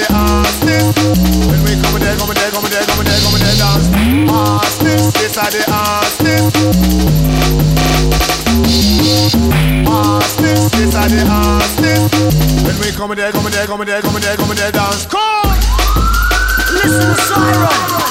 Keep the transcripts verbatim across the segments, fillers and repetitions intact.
the artist. When we come there, come there, come there, come there, come there, dance. Artist, this are the artist. Artist, this are the artist. When we come there, come there, come there, come there, come there, dance. Come, listen to Siren.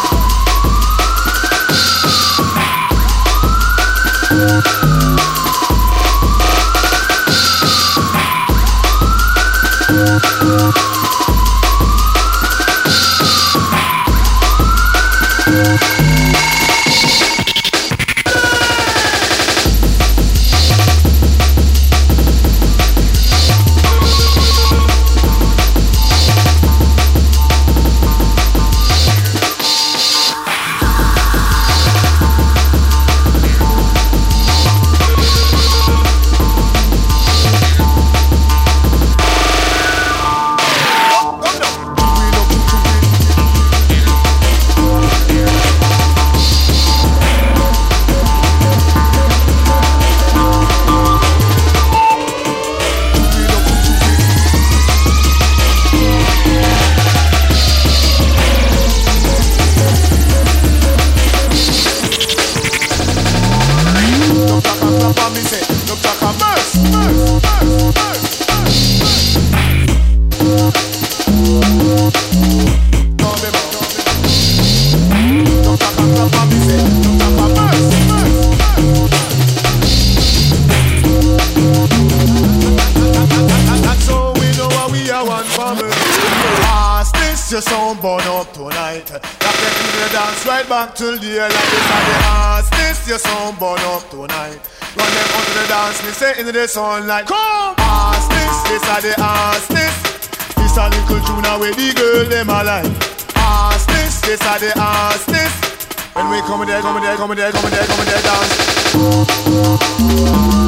Your sound burn up tonight. That make people dance right back till the air like this. And the artist, your sound burn up tonight. Run them out to the dance, me say into the sunlight. Come, artist, this are the artist. This a little tune where the girl them alive. Artist, this are the artist. When we come there, come there, come there, come there, come there, dance.